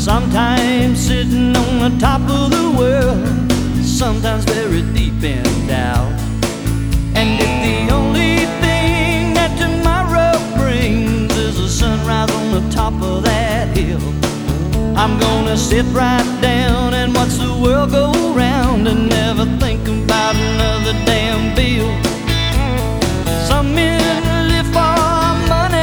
Sometimes sitting on the top of the world, sometimes very deep in doubt. And if the only thing that tomorrow brings is a sunrise on the top of that hill, I'm gonna sit right down and watch the world go round.